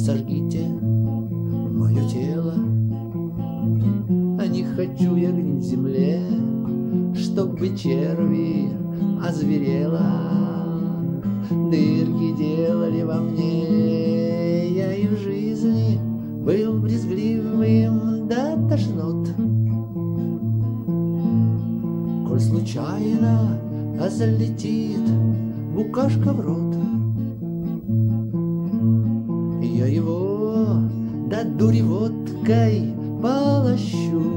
сожгите мое тело. А не хочу я гнить в земле, чтобы черви озверела. Дырки делали во мне, я и в жизни был брезгливым до тошнот. Коль случайно залетит букашка в рот, я его до дури водкой полощу.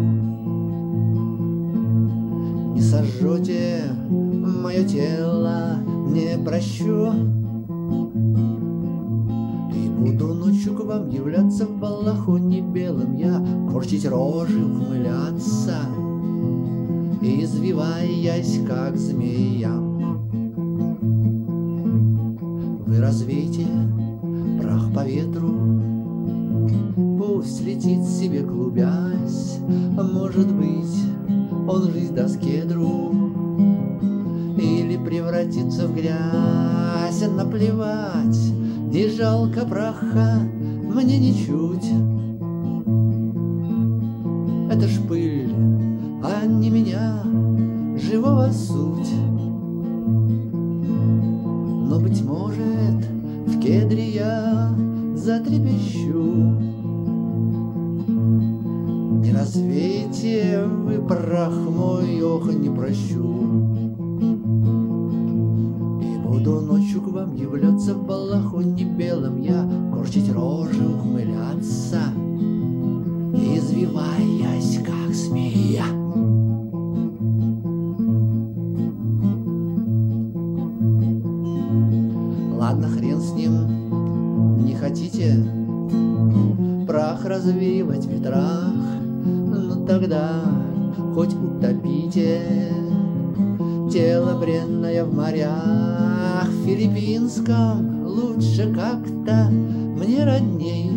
Не сожжете мое тело, не прощу. И буду ночью к вам являться в балахоне белом я, корчить рожи, ухмыляться, извиваясь, как змея. Вы развейте прах по ветру, пусть летит себе клубясь. Может быть, он жизнь даст кедру или превратится в грязь. Наплевать, не жалко праха мне ничуть. Это ж пыль, а не меня, живого суть. Но, быть может, в кедре я затрепещу. Не развейте вы прах мой, ох, не прощу. И буду ночью к вам являться в балахоне белом я, корчить рожи, ухмыляться, извиваясь, как змея. Ладно, хрен с ним, не хотите прах развеивать в ветрах, ну тогда хоть утопите тело бренное в морях. В филиппинском лучше как-то мне родней.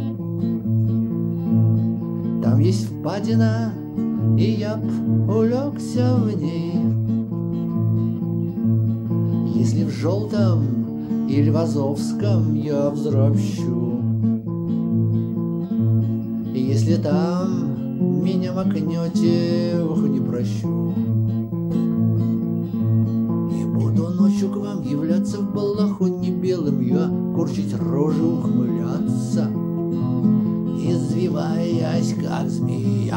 Там есть впадина, и я б улегся в ней. Если в желтом или в азовском я взропщу, и если там меня макнете, ох, не прощу. И буду ночью к вам являться в балахоне белым я, корчить рожи, ухмыляться, извиваясь, как змея.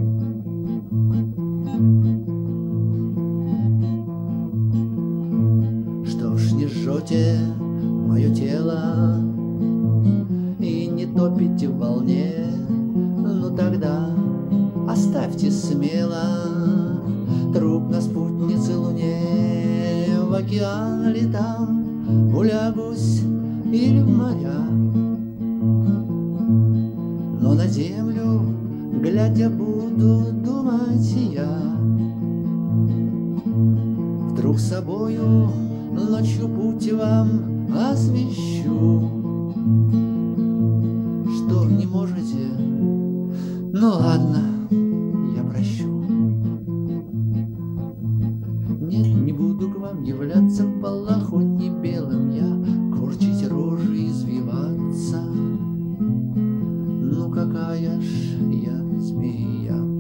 Что ж, не жжете мое тело и не топите в волне, ну тогда оставьте смело труп на спутнице Луне. В океан ли там улягусь или в моря, но на землю, глядя, буду думать я. Вдруг собою ночью путь вам освещу. Что, не можете? Ну ладно, я прощу. Нет, не буду к вам являться в балахоне белом я, корчить рожи, извиваться. Ну какая ж я змея.